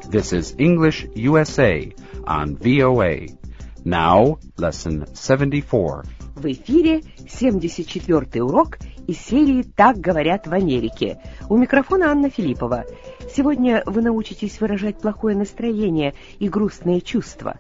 This is English USA on VOA. Now, lesson 74. В эфире 74-й урок из серии «Так говорят в Америке». У микрофона Анна Филиппова. Сегодня вы научитесь выражать плохое настроение и грустные чувства.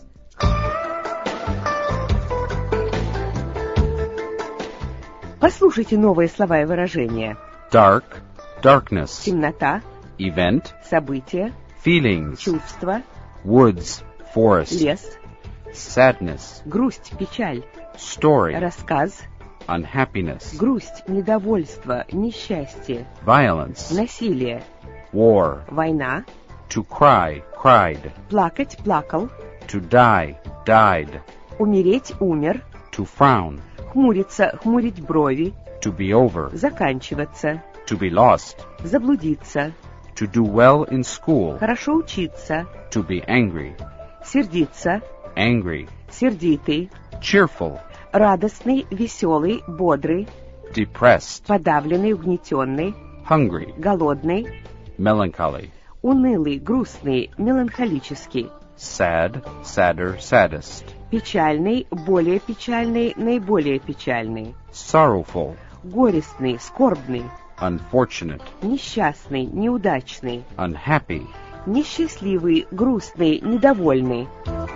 Послушайте новые слова и выражения. Dark, darkness. Темнота, Event, событие, feelings. чувство, Woods, forest. лес, Sadness, грусть, печаль, story. рассказ, Unhappiness, грусть, недовольство, несчастье, violence. насилие, War, война, to cry, cried. плакать, плакал, To die, died. умереть, умер, To frown, хмуриться, хмурить брови, to be over. заканчиваться, To be lost, заблудиться, to do well in school. хорошо учиться, To be angry, сердиться, angry. сердитый, Cheerful, радостный, веселый, бодрый, depressed, подавленный, угнетенный, hungry, голодный, melancholy. унылый, грустный, меланхолический, Sad, sadder, saddest. печальный, более печальный, наиболее печальный, Sorrowful, горестный, скорбный, unfortunate, несчастный, неудачный, unhappy. несчастливый, грустный, недовольный.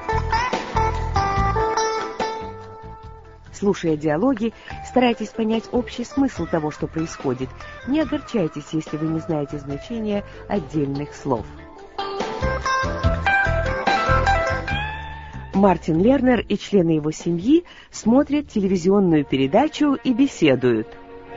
Слушая диалоги, старайтесь понять общий смысл того, что происходит. Не огорчайтесь, если вы не знаете значения отдельных слов. Мартин Лернер и члены его семьи смотрят телевизионную передачу и беседуют.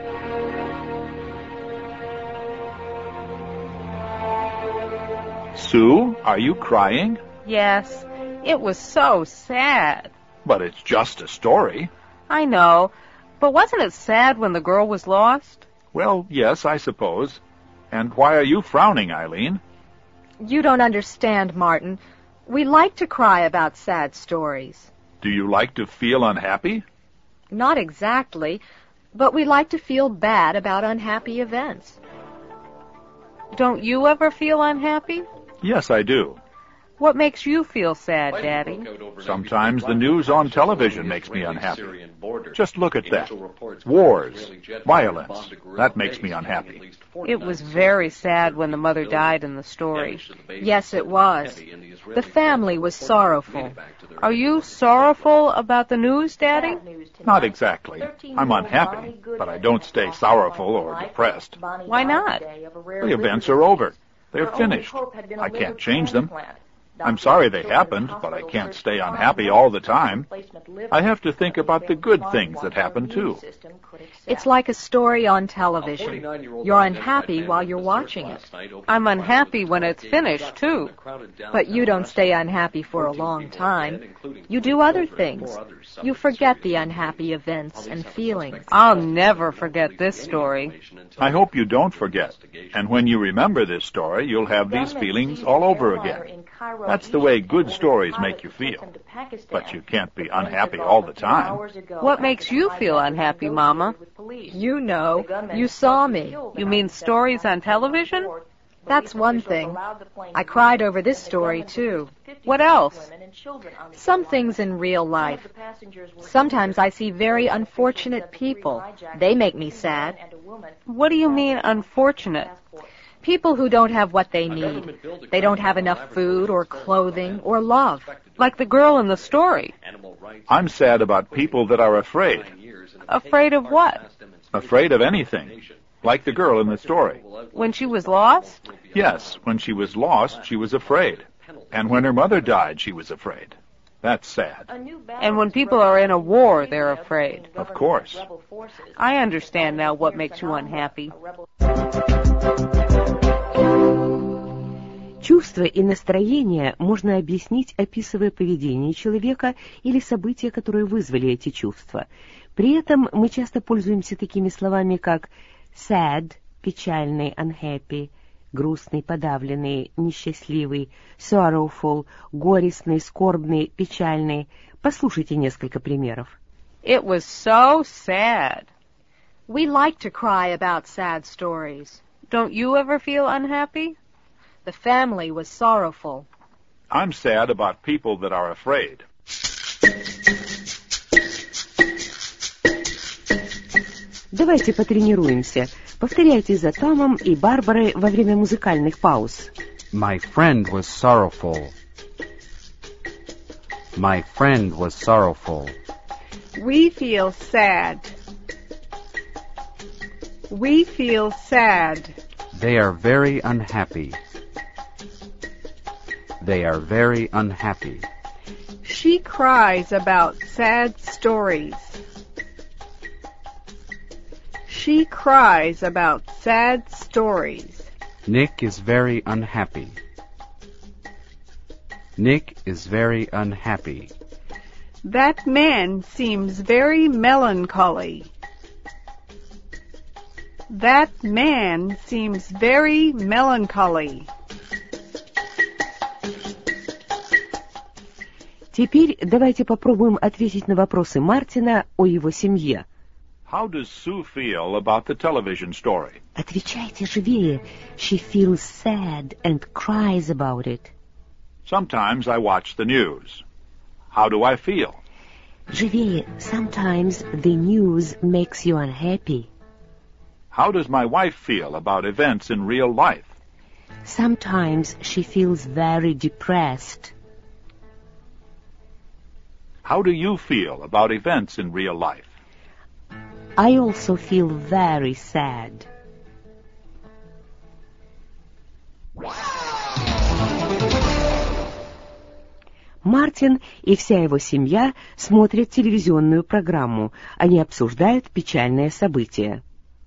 Sue, are you crying? Yes, it was so sad. But it's just a story. I know, but wasn't it sad when the girl was lost? Well, yes, I suppose. And why are you frowning, Eileen? You don't understand, Martin. We like to cry about sad stories. Do you like to feel unhappy? Not exactly, but we like to feel bad about unhappy events. Don't you ever feel unhappy? Yes, I do. What makes you feel sad, Daddy? Sometimes the news on television makes me unhappy. Just look at that. Wars, violence. That makes me unhappy. It was very sad when the mother died in the story. Yes, it was. The family was sorrowful. Are you sorrowful about the news, Daddy? Not exactly. I'm unhappy, but I don't stay sorrowful or depressed. Why not? The events are over. They're finished. I can't change them. I'm sorry they happened, but I can't stay unhappy all the time. I have to think about the good things that happen, too. It's like a story on television. You're unhappy while you're watching it. I'm unhappy when it's finished, too. But you don't stay unhappy for a long time. You do other things. You forget the unhappy events and feelings. I'll never forget this story. I hope you don't forget. And when you remember this story, you'll have these feelings all over again. That's the way good stories make you feel. But you can't be unhappy all the time. What makes you feel unhappy, Mama? You know. You saw me. You mean stories on television? That's one thing. I cried over this story, too. What else? Some things in real life. Sometimes I see very unfortunate people. They make me sad. What do you mean, unfortunate? People who don't have what they need. They don't have enough food or clothing or love. Like the girl in the story. I'm sad about people that are afraid. Afraid of what? Afraid of anything. Like the girl in the story. When she was lost? Yes, when she was lost, she was afraid. And when her mother died, she was afraid. That's sad. And when people are in a war, they're afraid. Of course. I understand now what makes you unhappy. Чувства и настроение можно объяснить, описывая поведение человека или события, которые вызвали эти чувства. При этом мы часто пользуемся такими словами, как sad, печальный, unhappy, грустный, подавленный, несчастливый, sorrowful, горестный, скорбный, печальный. Послушайте несколько примеров. It was so sad. We like to cry about sad stories. Don't you ever feel unhappy? The family was sorrowful. I'm sad about people that are afraid. Давайте потренируемся. Повторяйте за Томом и Барбарой во время музыкальных пауз. My friend was sorrowful. My friend was sorrowful. We feel sad. We feel sad. They are very unhappy. They are very unhappy. She cries about sad stories. She cries about sad stories. Nick is very unhappy. Nick is very unhappy. That man seems very melancholy. That man seems very melancholy. Теперь давайте попробуем ответить на вопросы Мартина о его семье. How does Sue feel about the television story? Отвечайте живее. She feels sad and cries about it. Sometimes I watch the news. How do I feel? Живее. Sometimes the news makes you unhappy. How does my wife feel about events in real life? Sometimes she feels very depressed. How do you feel about events in real life? I also feel very sad. Мартин и вся его семья смотрят телевизионную программу. Они обсуждают печальное событие.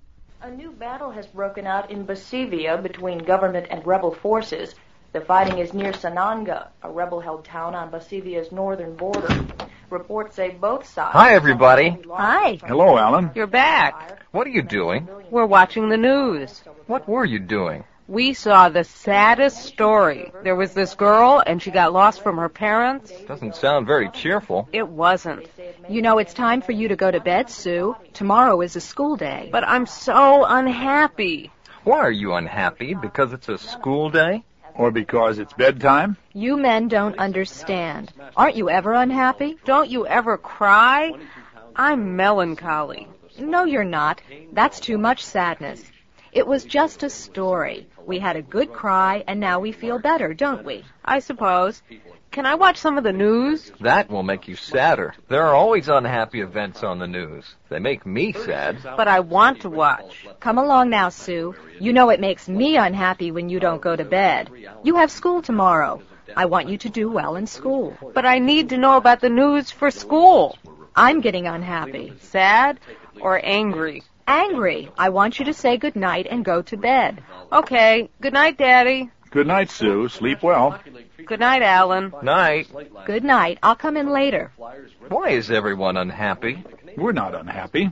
A new battle has broken out in Basivia between government and rebel forces. The fighting is near Sananga, a rebel-held town on Basivia's northern border. Reports say both sides... Hi, everybody. Hi. Hello, Alan. You're back. What are you doing? We're watching the news. What were you doing? We saw the saddest story. There was this girl, and she got lost from her parents. Doesn't sound very cheerful. It wasn't. You know, it's time for you to go to bed, Sue. Tomorrow is a school day. But I'm so unhappy. Why are you unhappy? Because it's a school day? Or because it's bedtime? You men don't understand. Aren't you ever unhappy? Don't you ever cry? I'm melancholy. No, you're not. That's too much sadness. It was just a story. We had a good cry, and now we feel better, don't we? I suppose. Can I watch some of the news? That will make you sadder. There are always unhappy events on the news. They make me sad. But I want to watch. Come along now, Sue. You know it makes me unhappy when you don't go to bed. You have school tomorrow. I want you to do well in school. But I need to know about the news for school. I'm getting unhappy. Sad or angry? Angry. I want you to say good night and go to bed. Okay. Good night, Daddy. Good night, Sue. Sleep well. Good night, Alan. Night. Good night. I'll come in later. Why is everyone unhappy? We're not unhappy.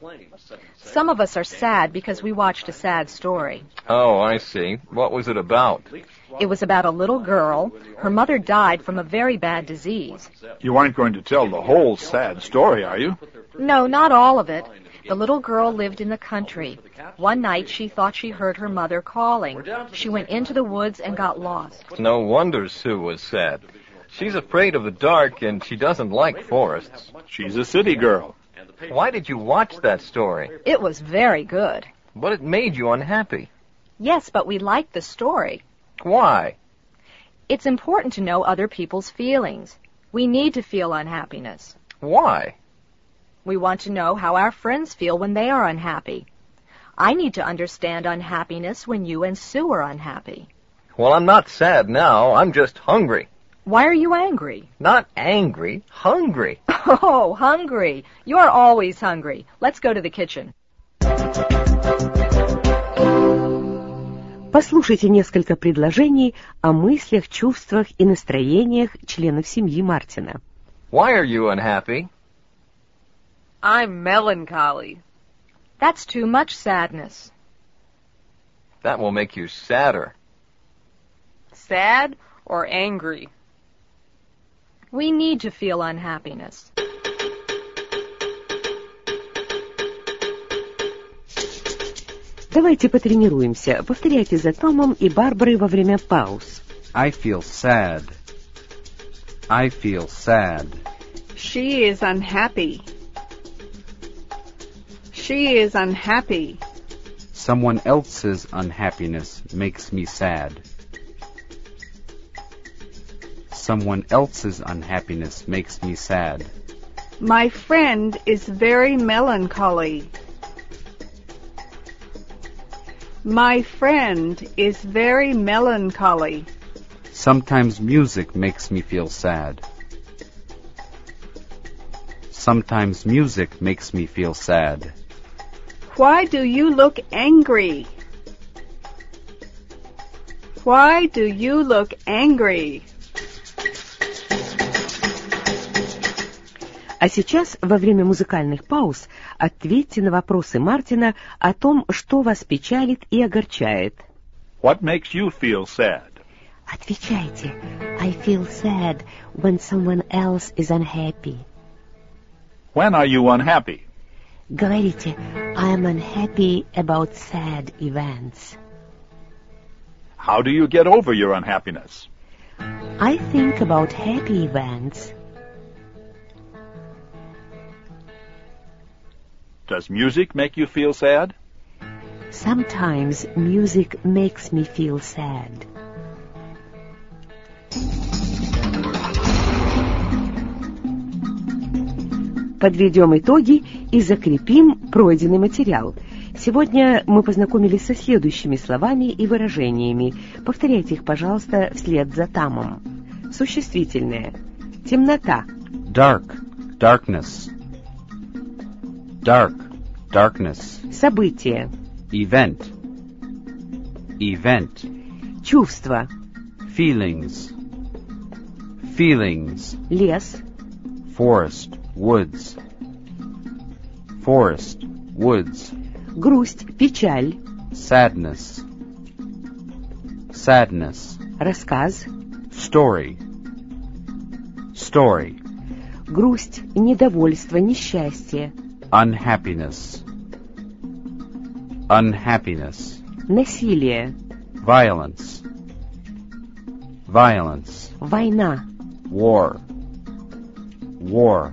Some of us are sad because we watched a sad story. Oh, I see. What was it about? It was about a little girl. Her mother died from a very bad disease. You aren't going to tell the whole sad story, are you? No, not all of it. The little girl lived in the country. One night she thought she heard her mother calling. She went into the woods and got lost. No wonder Sue was sad. She's afraid of the dark and she doesn't like forests. She's a city girl. Why did you watch that story? It was very good. But it made you unhappy. Yes, but we liked the story. Why? It's important to know other people's feelings. We need to feel unhappiness. Why? We want to know how our friends feel when they are unhappy. I need to understand unhappiness when you and Sue are unhappy. Well, I'm not sad now. I'm just hungry. Why are you angry? Not angry. Hungry. Oh, hungry. You're always hungry. Let's go to the kitchen. Послушайте несколько предложений о мыслях, чувствах и настроениях членов семьи Мартина. Why are you unhappy? I'm melancholy. That's too much sadness. That will make you sadder. Sad or angry? We need to feel unhappiness. Давайте потренируемся. Повторяйте за Томом и Барбарой во время пауз. I feel sad. I feel sad. She is unhappy. She is unhappy. Someone else's unhappiness makes me sad. Someone else's unhappiness makes me sad. My friend is very melancholy. My friend is very melancholy. Sometimes music makes me feel sad. Sometimes music makes me feel sad. Why do you look angry? Why do you look angry? А сейчас, во время музыкальных пауз, ответьте на вопросы Мартина о том, что вас печалит и огорчает. What makes you feel sad? Отвечайте. I feel sad when someone else is unhappy. When are you unhappy? Говорите. I am unhappy about sad events. How do you get over your unhappiness? I think about happy events. Does music make you feel sad? Sometimes music makes me feel sad. Подведем итоги и закрепим пройденный материал. Сегодня мы познакомились со следующими словами и выражениями. Повторяйте их, пожалуйста, вслед за Тамом. Существительное. Темнота. Dark, darkness. Dark, darkness. Событие. Event, event. Чувство. Feelings, feelings. Лес. Forest, woods. Forest, woods. Грусть, печаль. Sadness, sadness. Рассказ. Story, story. Грусть, недовольство, несчастье. Unhappiness, unhappiness. Насилие. Violence, violence. Война. War, war.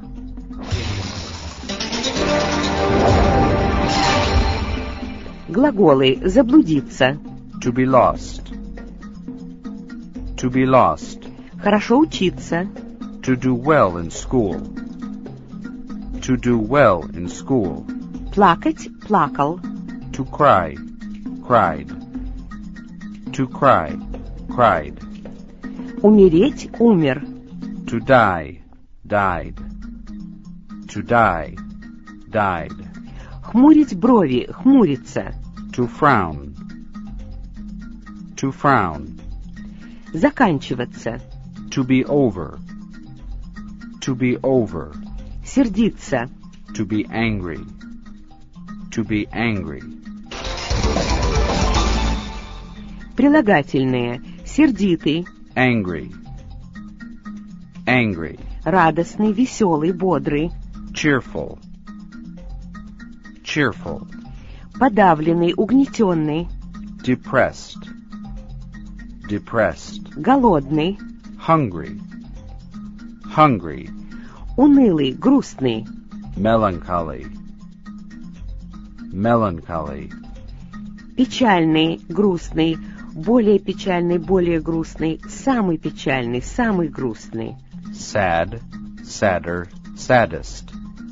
Глаголы. Заблудиться. To be lost, to be lost. Хорошо учиться. To do well in school, to do well in school. Плакать. Плакал. To cry, cried. To cry, cried. Умереть. Умер. To die, died. To die, died. Хмурить брови. Хмуриться. To frown, to frown. Заканчиваться. To be over, to be over. Сердиться. To be angry, to be angry. Прилагательные. Сердитый. Angry, angry. Радостный, веселый, бодрый. Cheerful, cheerful. Подавленный, угнетенный. Depressed, depressed. Голодный. Hungry, hungry. Унылый, грустный. Melancholy, melancholy. Печальный, грустный. Более печальный, более грустный. Самый печальный, самый грустный. Sad, sadder, saddest.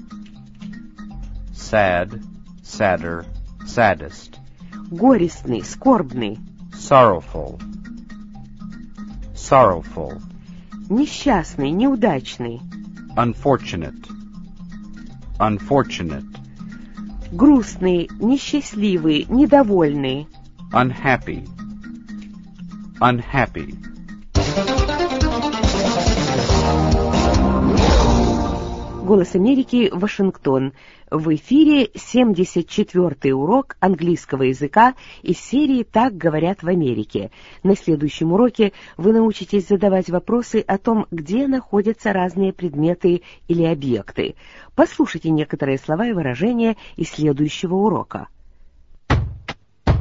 Sad, sadder, saddest. Горестный, скорбный. Sorrowful, sorrowful. Несчастный, неудачный. Unfortunate, unfortunate. Грустный, несчастливый, недовольный. Unhappy, unhappy. Голос Америки, Вашингтон. В эфире 74-й урок английского языка из серии «Так говорят в Америке». На следующем уроке вы научитесь задавать вопросы о том, где находятся разные предметы или объекты. Послушайте некоторые слова и выражения из следующего урока.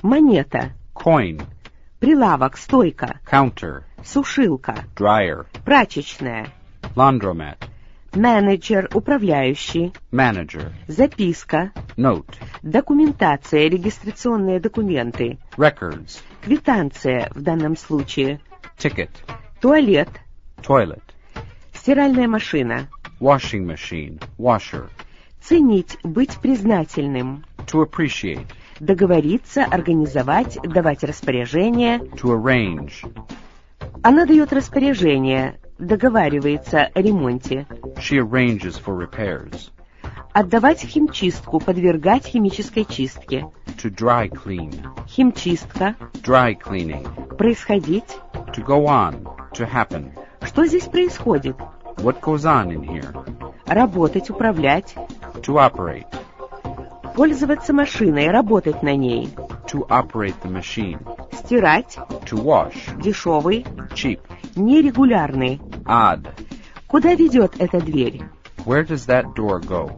Монета. Coin. Прилавок, стойка. Counter. Сушилка. Dryer. Прачечная. Laundromat. Менеджер, управляющий. Manager. Записка. Note. Документация, регистрационные документы. Records. Квитанция в данном случае. Ticket. Туалет. Toilet. Стиральная машина. Washing machine. Washer. Ценить, быть признательным. To appreciate. Договориться, организовать, давать распоряжение. To arrange. Она дает распоряжение, договаривается о ремонте. She arranges for repairs. Отдавать в химчистку, подвергать химической чистке. To dry clean. Химчистка. Dry cleaning. Происходить. To go on. To happen. Что здесь происходит? What goes on in here? Работать, управлять. To operate. Пользоваться машиной, работать на ней. To operate the machine. Стирать. To wash. Дешевый. Cheap. Нерегулярный. Odd. Куда ведет эта дверь? Where does that door go?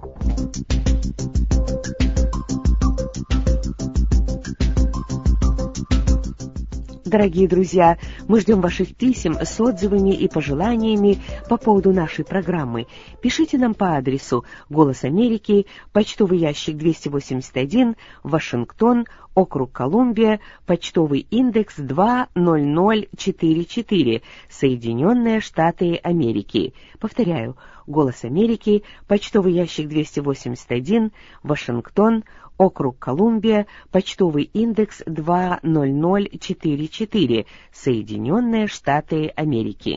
Дорогие друзья, мы ждем ваших писем с отзывами и пожеланиями по поводу нашей программы. Пишите нам по адресу «Голос Америки», почтовый ящик 281, Вашингтон, округ Колумбия, почтовый индекс 20044, Соединенные Штаты Америки. Повторяю, «Голос Америки», почтовый ящик 281, Вашингтон, округ Колумбия, почтовый индекс 20044, Соединенные Штаты Америки.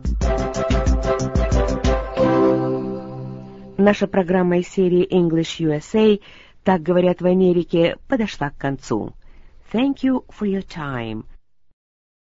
Наша программа из серии English USA «Так говорят в Америке» подошла к концу. Thank you for your time.